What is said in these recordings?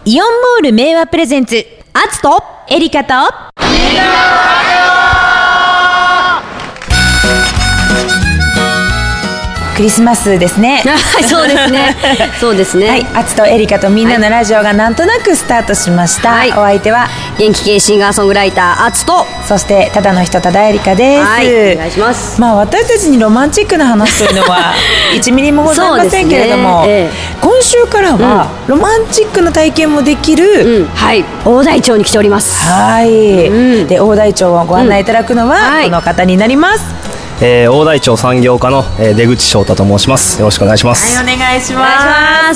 イオンモール名和プレゼンツ、アツとエリカとみんなクリスマスですね。 そうですね。そうですね。 はい、アツとエリカとみんなのラジオがなんとなくスタートしました。はい、お相手は元気系シンガーソングライターアツと、 そしてただの人ただエリカです。 はい、お願いします。 まあ私たちにロマンチックな話というのは1ミリもございませんけれども、今週からはロマンチックな体験もできる、 はい、大台町に来ております。 はい、で大台町をご案内いただくのは、この方になります。 大台町産業課の出口翔太と申します。よろしくお願いします。 はい、お願いします。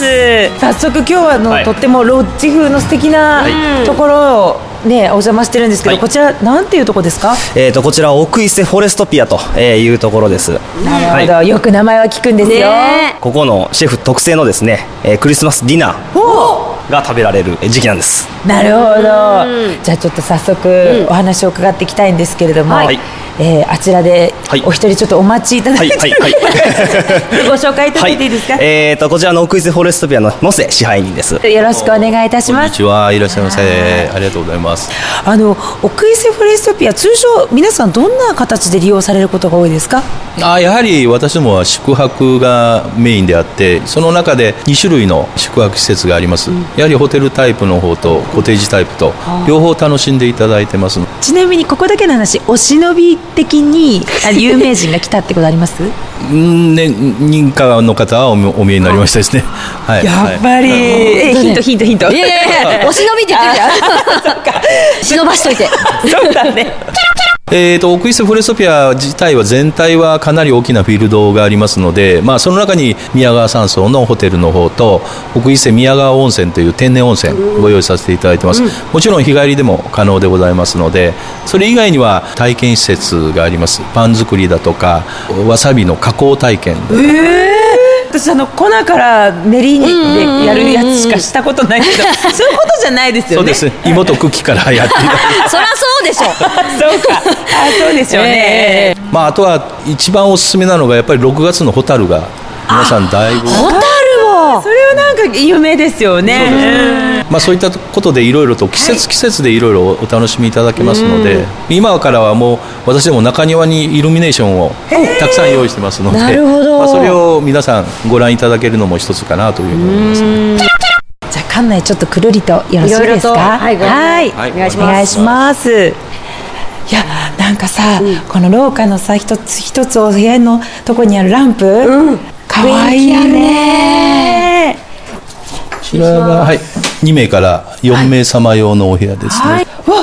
早速今日はとってもロッジ風の素敵なところをね、お邪魔してるんですけど、こちらなんていうとこですか？ こちら奥伊勢フォレストピアというところです。 なるほど、よく名前は聞くんですよ。 ここのシェフ特製のですね、クリスマスディナーが食べられる時期なんです。 なるほど。じゃあちょっと早速お話を伺っていきたいんですけれども、あちらでお一人ちょっとお待ちいただいてるご紹介いただいていいですか？ こちらの奥伊勢フォレストピアの野瀬支配人です。 よろしくお願いいたします。 こんにちは、いらっしゃいませ。ありがとうございます。 奥伊勢フォレストピア、通常皆さんどんな形で利用されることが多いですか？ やはり私どもは宿泊がメインであって、その中で2種類の宿泊施設があります。やはりホテルタイプの方とコテージタイプと両方楽しんでいただいてます。 ちなみにここだけの話、お忍び的に有名人が来たってことあります？ 認可の方はお見えになりましたですね。はい、 やっぱり、ヒント。 いやお忍びって言ってるじゃん。忍ばしといて。 そうだね。 奥伊勢フォレストピア自体は全体はかなり大きなフィールドがありますので、その中に宮川山荘のホテルの方と奥伊勢宮川温泉という天然温泉ご用意させていただいてます。もちろん日帰りでも可能でございますので、それ以外には体験施設があります。パン作りだとかわさびの加工体験。 私粉から練りでやるやつしかしたことないけどそういうことじゃないですよね。 そうです。芋と茎からやっていただいてそりゃそうでしょ。 そうか。そうでしょうね。 あとは一番おすすめなのがやっぱり6月のホタルが皆さんだいぶ。 ホタルもそれはなんか有名ですよね。 そういったことでいろいろと季節でいろいろお楽しみいただけますので、今からはもう私でも中庭にイルミネーションをたくさん用意してますので、 なるほど。 それを皆さんご覧いただけるのも一つかなというふうに思いますね。 じゃあ館内ちょっとくるりとよろしいですか？ はい、お願いします。 いや、なんかさ、この廊下のさ一つ一つお部屋のとこにあるランプ、かわいいね。 こちらが2名から4名様用のお部屋ですね。 何？階段が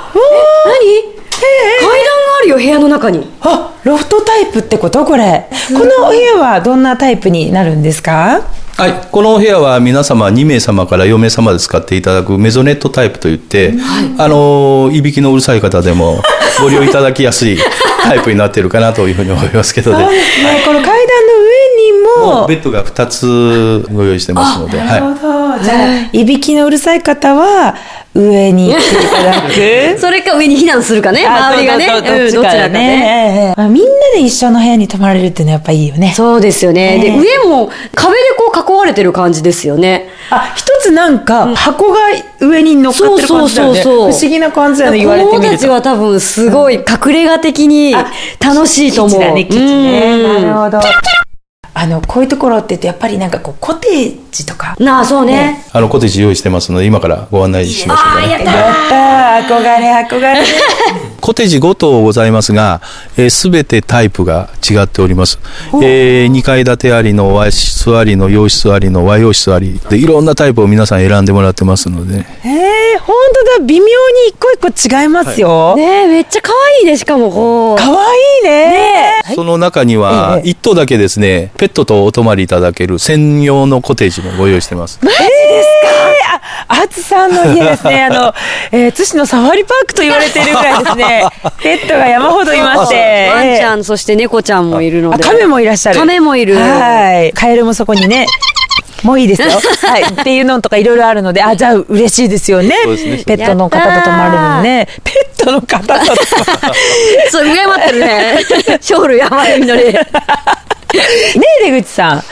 あるよ、部屋の中に。 ロフトタイプってこと？これこのお部屋はどんなタイプになるんですか？ はい、このお部屋は皆様2名様から4名様で使っていただくメゾネットタイプといって、いびきのうるさい方でもご利用いただきやすいタイプになっているかなというふうに思いますけどね。 そうですね、この階段の上にもベッドが2つご用意してますので。 なるほど。じゃあいびきのうるさい方は上に行っていただくそれか上に避難するかね、周りがね、どちらかね。 みんなで一緒の部屋に泊まれるっていうのはやっぱいいよね。 そうですよね。で、上も壁でこう囲われてる感じですよね。 一つなんか箱が上に乗っかってる感じだよね。不思議な感じだね、言われてみると。 子供たちは多分すごい隠れ家的に楽しいと思う。 基地ね。なるほど。こういうところって言ってやっぱりなんかこうコテージとか。 そうね。 コテージ用意してますので今からご案内しましょうかね。 やったー、憧れ。 コテージ5棟ございますが、すべてタイプが違っております。2階建てありの和室ありの洋室ありの和洋室ありで、いろんなタイプを皆さん選んでもらってますので。 本当だ、微妙に一個一個違いますよ。 めっちゃ可愛いね。しかも可愛いね。 その中には1棟だけですね、ペットとお泊まりいただける専用のコテージもご用意してます。 マジですか？あつさんの家ですね。津市のサファリパークと言われているぐらいですね。ペットが山ほどいまして、 ワンちゃん、そして猫ちゃんもいるので。 カメもいらっしゃる。 カメもいる。 はい。カエルもそこにね。もういいですよ。はい。っていうのとかいろいろあるので、じゃあ嬉しいですよね。ペットの方と泊まれるのね。ペットの方と泊まる。 そう、敬ってるね。ショール山に乗り。 ねえ出口さん。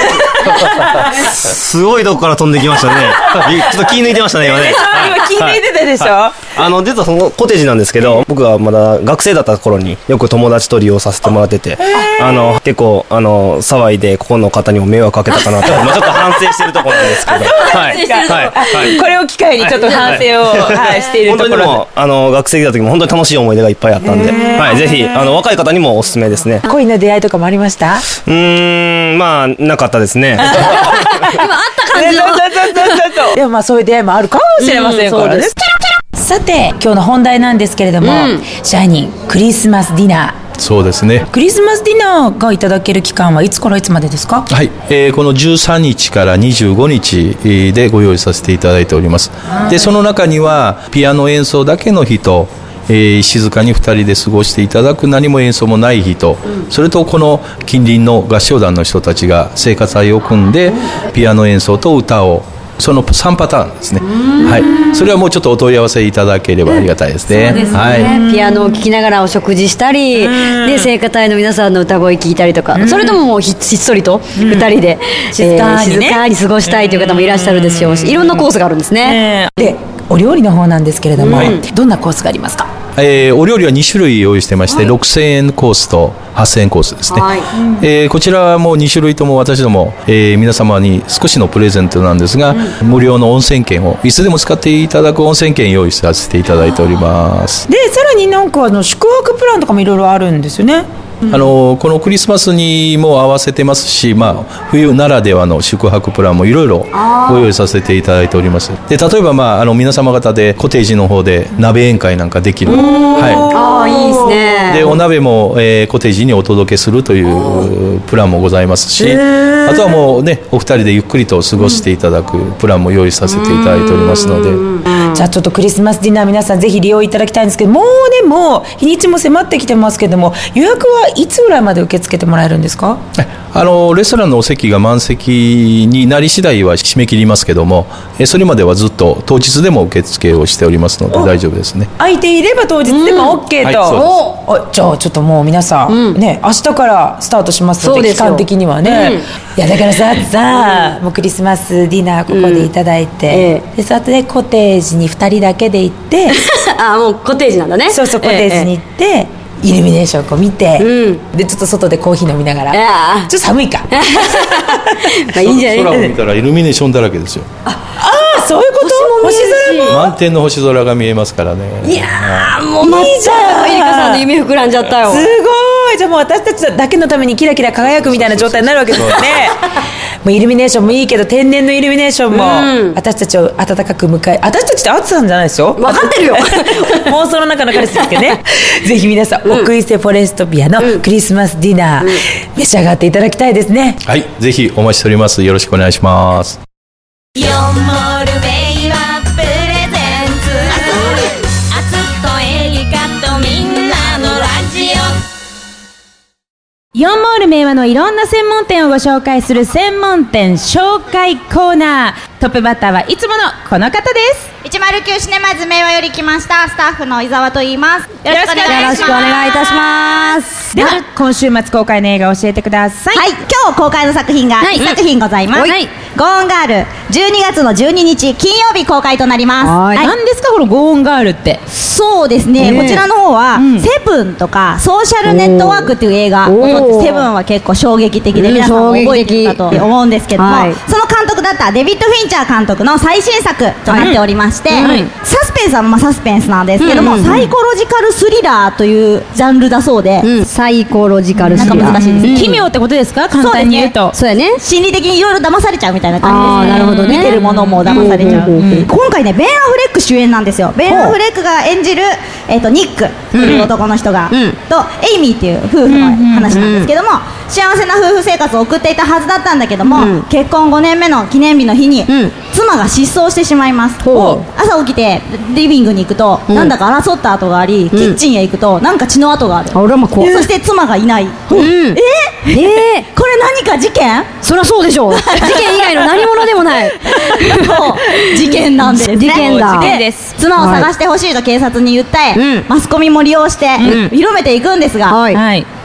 すごいとこから飛んできましたね。ちょっと気抜いてましたね今ね。 今気抜いてたでしょ。 実はそのコテージなんですけど、僕がまだ学生だった頃によく友達と利用させてもらってて、結構騒いでここの方にも迷惑かけたかなと、ちょっと反省してるところなんですけど、はい。 これを機会にちょっと反省をしているところで。 本当にも学生だった時も本当に楽しい思い出がいっぱいあったんで、はい、ぜひ若い方にもおすすめですね。 恋の出会いとかもありました？ まあなかったですね。 今あった感じの。 でもまあそういう出会いもあるかもしれませんからね。さて今日の本題なんですけれども、シャイニークリスマスディナー。 そうですね。 クリスマスディナーがいただける期間はいつからいつまでですか？ はい、この13日から25日でご用意させていただいております。でその中にはピアノ演奏だけの日と、静かに2人で過ごしていただく何も演奏もない日と、それとこの近隣の合唱団の人たちが聖歌隊を組んでピアノ演奏と歌を、その3パターンですね。はい、それはもうちょっとお問い合わせいただければありがたいですね。 そうですね、はい、ピアノを聴きながらお食事したり、で聖歌隊の皆さんの歌声聞いたりとか、それとももうひっそりと2人で、静かに過ごしたいという方もいらっしゃるでしょうし、いろんなコースがあるんですね。 でお料理の方なんですけれども、どんなコースがありますか？ お料理は2種類用意してまして、6000円コースと8000円コースですね。こちらはもう2種類とも私ども、皆様に少しのプレゼントなんですが、無料の温泉券をいつでも使っていただく温泉券用意させていただいております。 でさらになんか宿泊プランとかもいろいろあるんですよね。 このクリスマスにも合わせてますし、冬ならではの宿泊プランもいろいろご用意させていただいております。で例えば、皆様方でコテージの方で鍋宴会なんかできる、 はい、いいですね。 でお鍋も、コテージにお届けするというプランもございますし、あとはもうねお二人でゆっくりと過ごしていただくプランも用意させていただいておりますので、 じゃあちょっとクリスマスディナー皆さんぜひ利用いただきたいんですけど、もう日にちも迫ってきてますけども、予約はいつぐらいまで受け付けてもらえるんですか？ レストランのお席が満席になり次第は締め切りますけども、それまではずっと当日でも受付をしておりますので大丈夫ですね。 空いていれば当日でも OK と、じゃあちょっともう皆さん、ね明日からスタートしますので、期間的にはね、いやだからさ、もうクリスマスディナーここでいただいて、でその後でコテージに2人だけで行ってもうコテージなんだね。 そうコテージに行って、イルミネーションこう見て、でちょっと外でコーヒー飲みながら、ちょっと寒いかいいんじゃない？ 空を見たらイルミネーションだらけですよ。 そういうこと？星空も満天の星空が見えますからね。 いやーもういいじゃん。エリカさんの夢膨らんじゃったよ。 すごい。じゃあもう私たちだけのためにキラキラ輝くみたいな状態になるわけですよね。もうイルミネーションもいいけど、天然のイルミネーションも私たちを温かく迎え、私たちって暑さんじゃないですよ。 分かってるよ。 妄想の中の彼氏ですけどね。ぜひ皆さん、奥伊勢フォレストピアのクリスマスディナー、召し上がっていただきたいですね。 はい、ぜひお待ちしております。よろしくお願いします。 ヨンモールベイはプレゼンツ、アツとエリカとみんなのラジオ。 イオンモール明和のいろんな専門店をご紹介する専門店紹介コーナー。トップバッターはいつものこの方です。 109シネマズ明和より来ましたスタッフの伊沢と言います。よろしくお願いします。 よろしくお願いいたします。 では今週末公開の映画を教えてください。 はい、今日公開の作品が1作品ございます。ゴーンガール、12月の12日金曜日公開となります。 はい、何ですかこのゴーンガールって？ そうですね、こちらの方は、セブンとかソーシャルネットワークっていう映画、セブンは結構衝撃的で皆さんも覚えてるかと思うんですけども、その監督だったデビッド・フィンチャー監督の最新作となっておりまして、サスペンスはサスペンスなんですけども、サイコロジカルスリラーというジャンルだそうで、 サイコロジカルスリラー、 なんか難しいですね。 奇妙ってことですか？簡単に言うと。 そうやね。 心理的にいろいろ騙されちゃうみたいな感じですね。 なるほどね。 見てるものも騙されちゃう。今回ね、ベン・アフレック主演なんですよ。ベン・アフレックが演じるニックという男の人がとエイミーっていう夫婦の話なんですけども、幸せな夫婦生活を送っていたはずだったんだけども、結婚5年目の記念日の日に妻が失踪してしまいます。朝起きてリビングに行くとなんだか争った跡があり、キッチンへ行くとなんか血の跡がある。そして妻がいない。これ何か事件？ そりゃそうでしょう。事件以外の何者でもない。 事件なんですね。 事件だ。 妻を探してほしいと警察に訴え、マスコミも利用して広めていくんですが、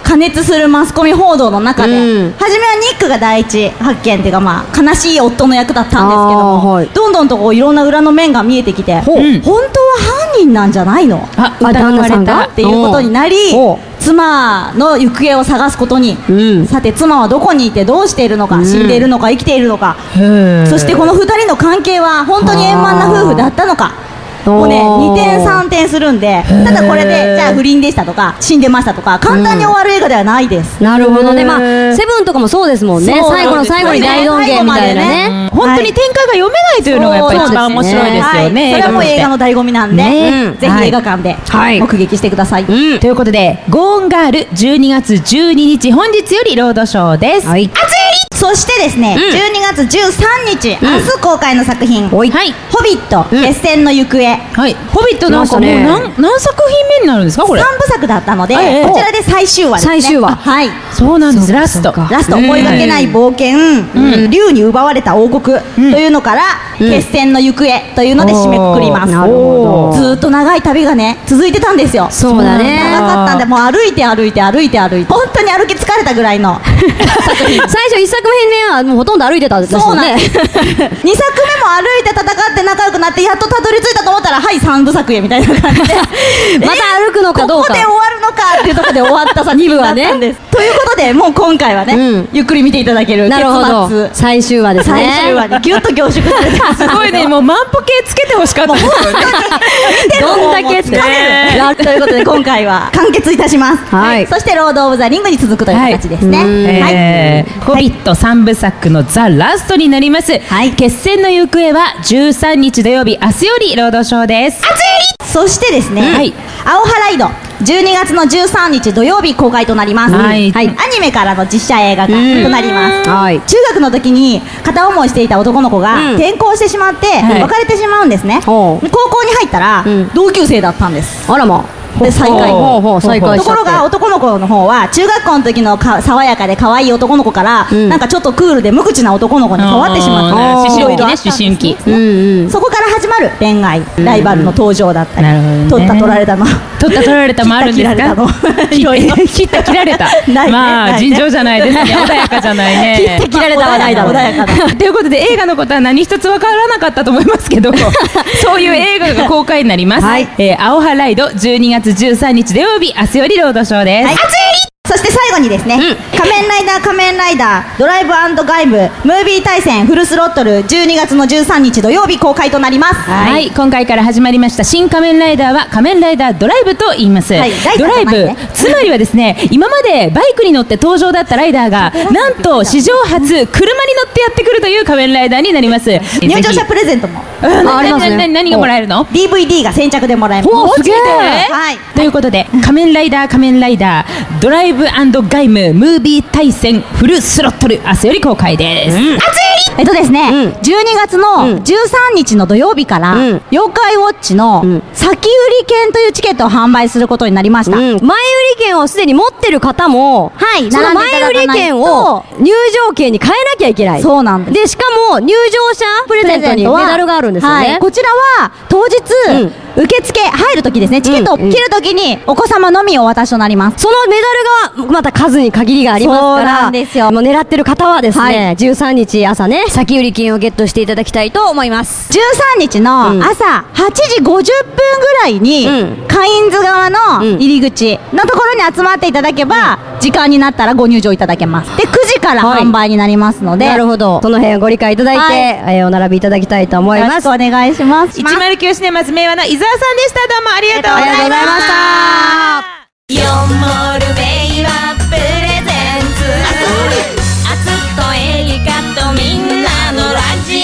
加熱するマスコミ報道の中で、初めはニックが第一発見っていうか、悲しい夫の役だったんですけども、どんどんとこういろんな裏の面が見えてきて、本当は犯人なんじゃないの、疑われたっていうことになり、妻の行方を探すことに、さて妻はどこにいてどうしているのか、死んでいるのか生きているのか、そしてこの2人の関係は本当に円満な夫婦だったのか、もうね2点3点するんで、ただこれでじゃあ不倫でしたとか死んでましたとか簡単に終わる映画ではないです。 なるほどね。セブンとかもそうですもんね。最後の最後に大道芸みたいなね。 本当に展開が読めないというのがやっぱり一番面白いですよね。 それはもう映画の醍醐味なんで、ぜひ映画館で目撃してください。ということでゴーンガール12月12日本日よりロードショーです。熱い。 そしてですね、12月13日、明日公開の作品、ホビット決戦の行方。 ホビットなんかもう何作品目になるんですかこれ。 3部作だったので、こちらで最終話ですね。 最終話。 はい。 そうなんです。ラスト思いがけない冒険、竜に奪われた王国というのから決戦の行方というので締めくくります。 なるほど。 ずっと長い旅がね続いてたんですよ。 そうだね。 長かったんで、もう歩いて本当に歩き疲れたぐらいの作品。 最初1作目はもうほとんど歩いてたんですよね。 そうなんです。2作目も歩いて戦って仲良くなってやっとたどり着いたと思ったら、はい3部作へみたいな感じでまた歩くのかどうか、 ここで終わるのかっていうところで終わった2部はねということで、もう今回はね、ゆっくり見ていただける結末、 最終話ですね。 最終話にギュッと凝縮されてすごいね。もう万歩計つけてほしかったですよね。 どんだけ疲れるということで今回は完結いたします。そしてロード・オブ・ザ・リングに続くという形ですね。 ホビット3部作のザ・ラストになります。決戦の行方は13日土曜日、明日よりロードショーです。 そしてですね、アオハライド12月の13日土曜日公開となります。アニメからの実写映画化となります。中学の時に片思いしていた男の子が転校してしまって別れてしまうんですね。高校に入ったら同級生だったんです。 あらま。 で再会。 ところが男の子の方は中学校の時の爽やかで可愛い男の子からなんかちょっとクールで無口な男の子に変わってしまった。 思春期。 そこから始まる恋愛、ライバルの登場だったり、取った取られたのもあるんですか。切った切られた。まあ尋常じゃないですね。穏やかじゃないね。 切った切られたはないだろう。 穏やかだ。ということで映画のことは何一つ分からなかったと思いますけど、そういう映画が公開になります。アオハライド12月13日土曜日、明日よりロードショーです。 そして最後にですね、仮面ライダードライブ&ガイムムービー対戦フルスロットル12月の13日土曜日公開となります。 今回から始まりました新仮面ライダーは仮面ライダードライブと言います。ドライブ、つまりはですね、今までバイクに乗って登場だったライダーがなんと史上初車に乗ってやってくるという仮面ライダーになります。 入場者プレゼントも何がもらえるの？ DVD が先着でもらえます。 すげえ。ということで仮面ライダードライブ&ガイムムービー対戦フルスロットル、明日より公開です。 ですね、12月の13日の土曜日から、妖怪ウォッチの先売り券というチケットを販売することになりました。 前売り券をすでに持ってる方も、その前売り券を入場券に変えなきゃいけない。 そうなんです。 でしかも入場者プレゼントにメダルがあるんですよね。 こちらは当日、受付入るときですね、チケットを切るときにお子様のみお渡しとなります。 そのメダルがまた数に限りがありますから、そうなんですよ。もう狙ってる方はですね、13日朝ね、先売り券をゲットしていただきたいと思います。 13日の朝8時50分ぐらいに、カインズ側の入り口のところに集まっていただけば、時間になったらご入場いただけます。で、9時から販売になりますので、 なるほど。その辺ご理解いただいて、お並びいただきたいと思います。 よろしくお願いします。 109シネマズ明和の伊沢さんでした。どうもありがとうございました。 ヨンモールベイはプレゼンツアツとエリカとみんなのラジ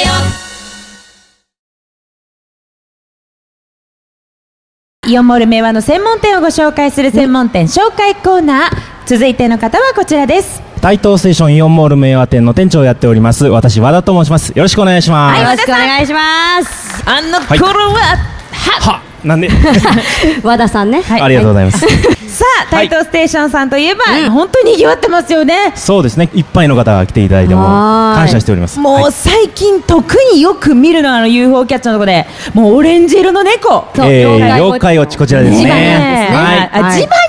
オ。イオンモール明和の専門店をご紹介する専門店紹介コーナー。続いての方はこちらです。 台東ステーションイオンモール明和店の店長をやっております私和田と申します。よろしくお願いします。 よろしくお願いします。 あの頃はなんで和田さんね、 ありがとうございますさあ台東ステーションさんといえば、本当に賑わってますよね。 そうですね、いっぱいの方が来ていただいても感謝しております。 もう最近特によく見るのはUFO キャッチャーのとこでもうオレンジ色の猫、 妖怪ウォッチこちらですね。 ジバニャンって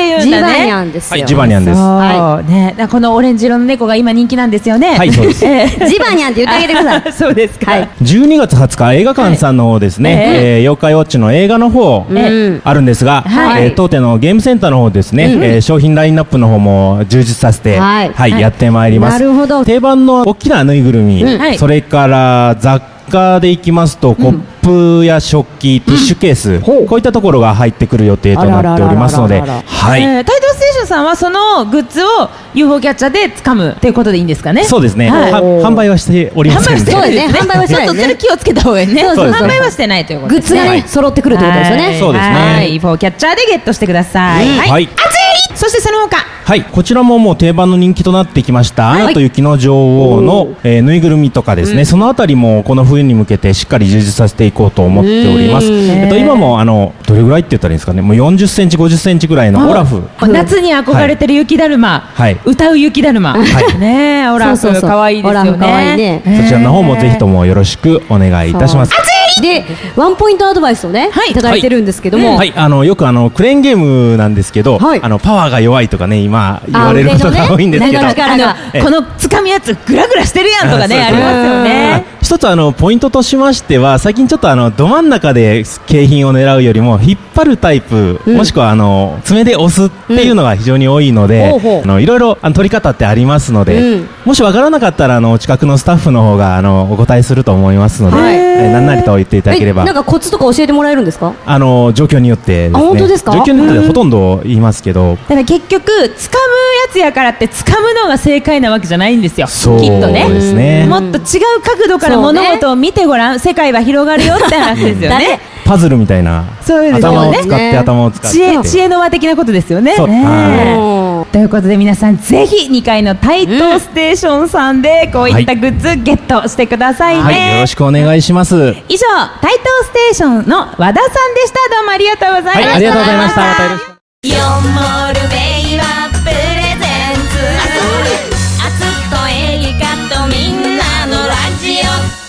いうんだね。 ジバニャンですよ。 はい、ジバニャンです。 そうね、このオレンジ色の猫が今人気なんですよね。 はい、そうです。 ジバニャンって言ってあげてください。 そうですか。 はい。 12月20日映画館さんの方ですね、妖怪ウォッチの映画の方あるんですが、当店のゲームセンターの方ですね、商品ラインナップの方も充実させて、やってまいります。 なるほど。 定番の大きなぬいぐるみ、それから雑貨でいきますと、コップや食器、ティッシュケース、こういったところが入ってくる予定となっておりますので、はい。 タイドステーションさんはそのグッズを UFO キャッチャーで掴むっていうことでいいんですかね。 そうですね。販売はしておりません。 そうですね。販売はしてないちょっとそれ気をつけた方がいいね。販売はしてないということですね。 グッズがね、揃ってくるということですよね。 そうですね。 UFO キャッチャーでゲットしてください。はい。そしてその他。 はい、こちらももう定番の人気となってきました「アナと雪の女王の」ぬいぐるみとかですね、そのあたりもこの冬に向けてしっかり充実させていこうと思っております。今もどれぐらいって言ったらいいんですかね、もう40センチ50センチぐらいのオラフ、 夏に憧れてる雪だるま、歌う雪だるまね、オラフかわいいですよね。 そちらの方もぜひともよろしくお願いいたします。 でワンポイントアドバイスをね、いただいてるんですけども、 はい、よくクレーンゲームなんですけど、パワーが弱いとかね、今言われることが多いんですけど、 この掴みやつグラグラしてるやんとかね、ありますよね。 一つポイントとしましては、最近ちょっとど真ん中で景品を狙うよりも引っ張るタイプ、もしくは爪で押すっていうのが非常に多いので、いろいろ取り方ってありますので、もしわからなかったらお近くのスタッフの方がお答えすると思いますので、何なりと言っていただければ。 なんかコツとか教えてもらえるんですか？ 状況によってですね。 本当ですか？ 状況によってほとんど言いますけど、 だから結局掴むやつやからって掴むのが正解なわけじゃないんですよ。 そうきっとね。 ですね。 もっと違う角度から物事を見てごらん、世界は広がるよって話ですよね。 パズルみたいな、頭を使って頭を使って知恵の輪的なことですよね。ということで皆さんぜひ2階のタイトステーションさんでこういったグッズゲットしてくださいね。 はい、よろしくお願いします。 以上タイトステーションの和田さんでした。どうもありがとうございました。 ありがとうございました。またよろしく。 4モールベイはプレゼンツあつっとエリカとみんなのラジオ。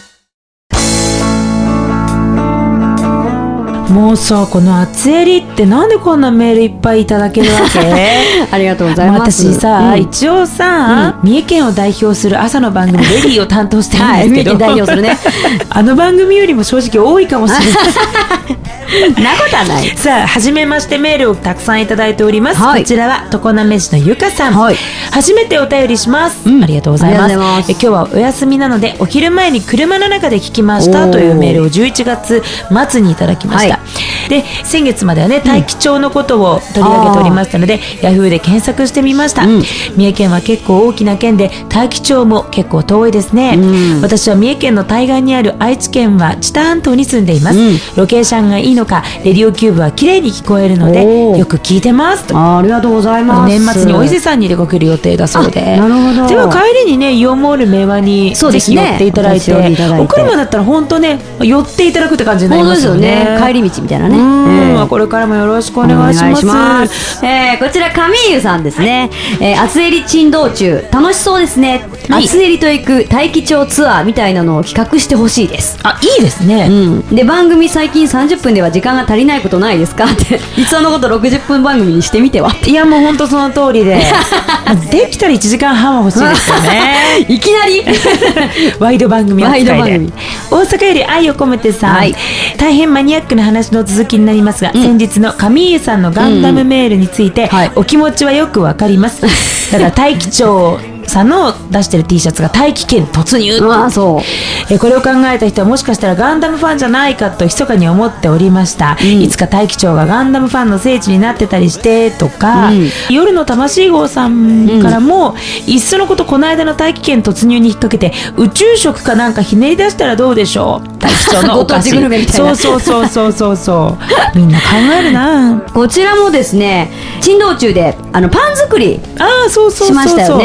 もうさ、この厚襟ってなんでこんなメールいっぱいいただけるわけ？ ありがとうございます。 私さ、一応さ、三重県を代表する朝の番組レディーを担当してるんですけど、 代表するね。 番組よりも正直多いかもしれない。 なことはない。 さあ、初めましてメールをたくさんいただいております。こちらは常滑市のゆかさん。初めてお便りします。ありがとうございます。今日はお休みなのでお昼前に車の中で聞きましたというメールを11月末にいただきました。で、先月まではね、大樹町のことを取り上げておりましたので、ヤフーで検索してみました。三重県は結構大きな県で、大樹町も結構遠いですね。私は三重県の対岸にある愛知県は知多半島に住んでいます。ロケーションがいいのか、レディオキューブは綺麗に聞こえるのでよく聞いてますと。 ありがとうございます。 年末にお伊勢さんに出かける予定だそうで、 なるほど。 では帰りにね、イオンモール明和にぜひ寄っていただいて、お車だったら本当ね、寄っていただくって感じになりますよね。 帰り道みたいなね。 これからもよろしくお願いします。 こちらカミーユさんですね。厚襟珍道中楽しそうですね。厚襟と行く大樹町ツアーみたいなのを企画してほしいです。 あ、いいですね。 で、番組最近30分では時間が足りないことないですかっていっそのこと60分番組にしてみては。 いや、もう本当その通りでできたら1時間半は欲しいですよね。 いきなりワイド番組扱いで。大阪より愛を込めてさん、大変マニアックな話の続きになりますが、先日のカミーユさんのガンダムメールについて、お気持ちはよくわかります。ただ大樹町さんの出してる T シャツが大気圏突入。これを考えた人はもしかしたらガンダムファンじゃないかと密かに思っておりました。いつか大樹町がガンダムファンの聖地になってたりしてとか、夜の魂号さんからも、いっそのことこの間の大気圏突入に引っ掛けて宇宙食かなんかひねり出したらどうでしょう。大樹町のお菓子グルメみたいな。 そうみんな考えるな。 こちらもですね、珍道中でパン作りしましたよね。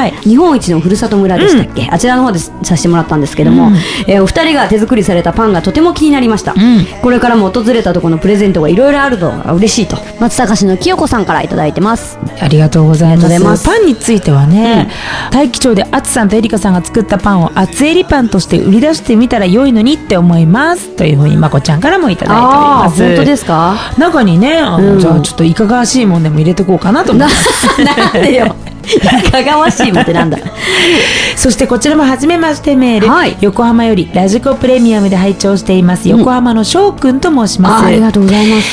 日本一のふるさと村でしたっけ、あちらの方でさせてもらったんですけども、お二人が手作りされたパンがとても気になりました、これからも訪れたところのプレゼントがいろいろあるのが嬉しいと松阪市の清子さんからいただいてます。 ありがとうございます。パンについてはね、大樹町であつさんとエリカさんが作ったパンをあつえりパンとして売り出してみたら良いのにって思いますというふうにまこちゃんからもいただいております。 本当ですか？ 中にね、じゃあちょっといかがわしいもんでも入れてこうかなと思いますなんでよいかがわしいもんってなんだそしてこちらも初めましてメール、横浜よりラジコプレミアムで拝聴しています、横浜の翔くんと申します。 ありがとうございます。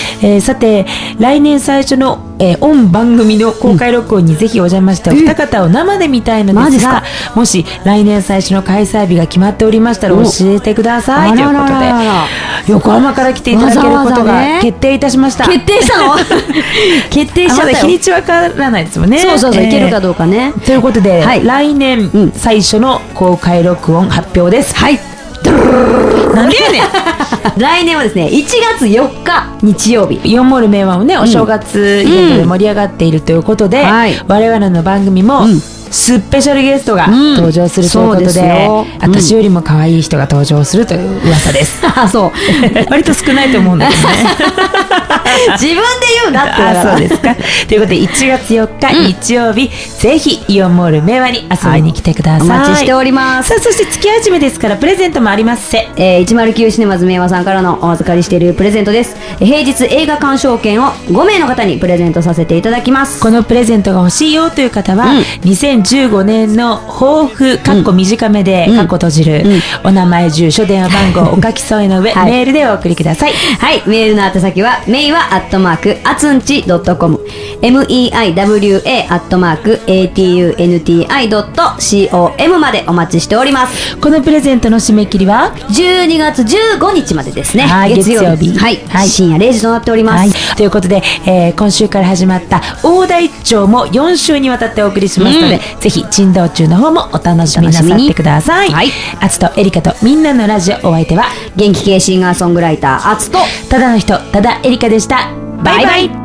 さて来年最初の御番組の公開録音にぜひお邪魔してお二方を生で見たいのですが、もし来年最初の開催日が決まっておりましたら教えてくださいということで、横浜から来ていただけることが決定いたしました。 決定したの決定しちゃったよ。 日にちわからないですもんね。 そういけるかどうかね。 ということで、来年最初の公開録音発表です。 はいなんでやねん来年はですね1月4日日曜日、 イオンモール明和をね、お正月イベントで盛り上がっているということで、我々の番組もスペシャルゲストが登場するということで、私よりも可愛い人が登場するという噂です。 そう割と少ないと思うんだけどね自分で言うんだってそうですかということで1月4日日曜日、ぜひイオンモール明和に遊びに来てください。 お待ちしております。 さあ、そして月始めですからプレゼントもありますせ。 109シネマズ明和さんからのお預かりしているプレゼントです。平日映画鑑賞券を5名の方にプレゼントさせていただきます。 このプレゼントが欲しいよという方は、2015年の抱負かっこ短めでかっこ閉じる、お名前住所電話番号お書き添えの上、メールでお送りください。 はい、メールの宛先はメイワ@atunchi.com meiwa@atunti.com までお待ちしております。 このプレゼントの締め切りは 12月15日までですね。 月曜日、 深夜0時となっております。 ということで、今週から始まった大台町も4週にわたってお送りしますので、ぜひ珍道中の方もお楽しみなさってください。あつとエリカとみんなのラジオ、お相手は元気系シンガーソングライターあつとただの人、ただエリカでした。バイバイ。